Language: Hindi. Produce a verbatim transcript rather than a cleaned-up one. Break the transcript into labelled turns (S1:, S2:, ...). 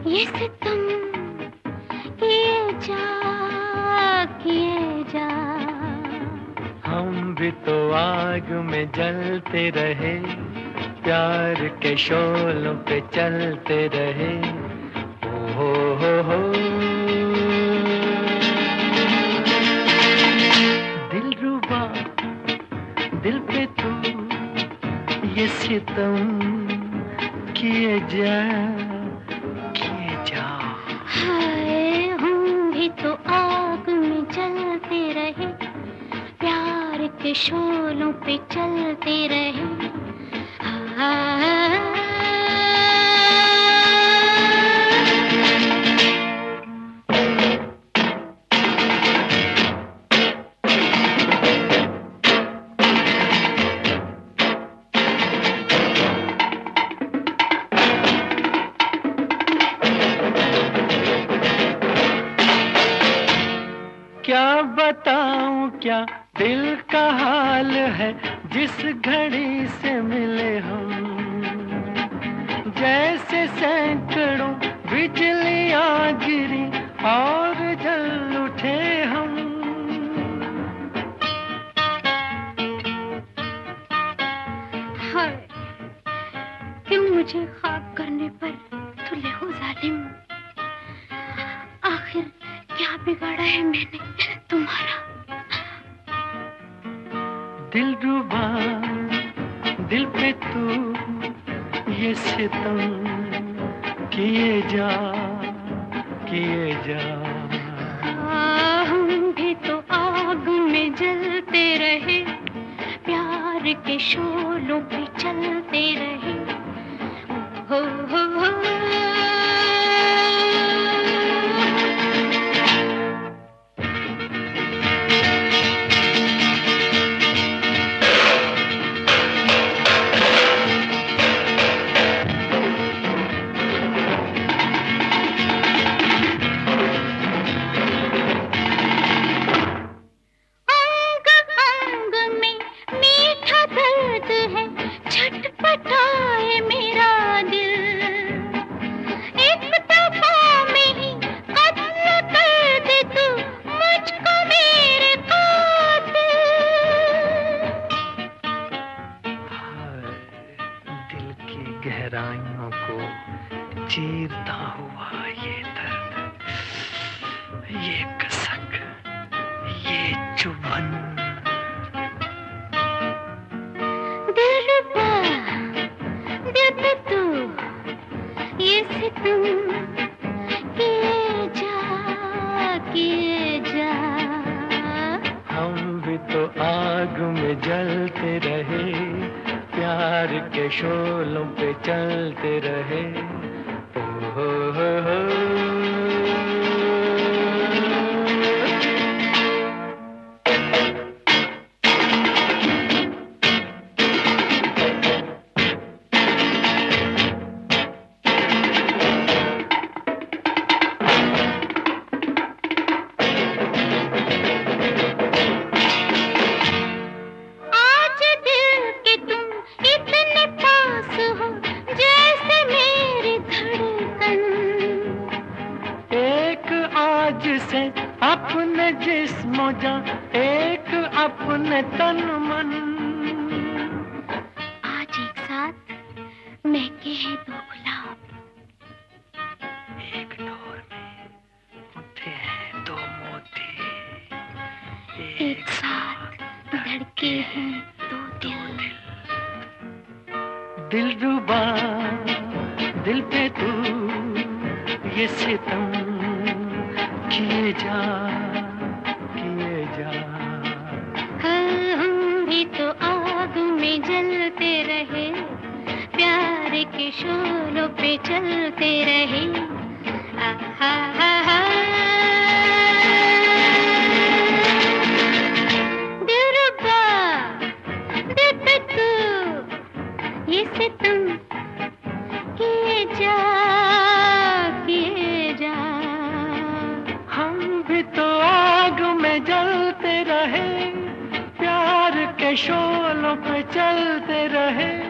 S1: ये सितम किए जा किए जा।
S2: हम भी तो आग में जलते रहे, प्यार के शोलों पे चलते रहे। ओ हो हो हो दिलरुबा दिल पे तू ये सितम किए जा किए जा।
S1: हाय हम भी तो आग में जलते रहे, प्यार के शोलों पे चलते रहे। हाँ।
S2: क्या बताऊं क्या दिल का हाल है, जिस घड़ी से मिले हम जैसे सैकड़ों बिजलियां गिरी और जल उठे हम।
S1: हाय क्यों मुझे ख्वाब करने पर तुले हो जालिम। आखिर क्या बिगाड़ा है मैंने तुम्हारा।
S2: दिलरुबा दिल पे तू ये सितम किए जा किए जा।
S1: हाँ, हम भी तो आग में जलते रहे, प्यार के शोलों पे चलते रहे। हो हो हो
S2: गहराइयों को चीरता हुआ ये दर्द, ये कसक, ये चुभन।
S1: दिलरुबा दिल पे तू ये सितम किए जा किए जा।
S2: हम भी तो आग में जलते रहे, प्यार के शोलों पे चलते रहे। ओ हो हो हो से अपने जिस्म जा, एक अपने तन मन।
S1: आज एक साथ महके हैं दो गुलाब,
S2: एक डोर में उठे हैं दो मोती,
S1: एक, एक साथ धड़के हैं दो दिल।
S2: दिलरुबा दिल पे तू ये सितम किए जा किए जा।
S1: हाँ, हम भी तो आग में जलते रहे, प्यार के शोलों पे चलते रहे। आहा हा हा दिलरुबा दिल पे तू ये सितम किए जा किए जा।
S2: हम भी तो आग में जलते रहे, प्यार के शोलों पे चलते रहे।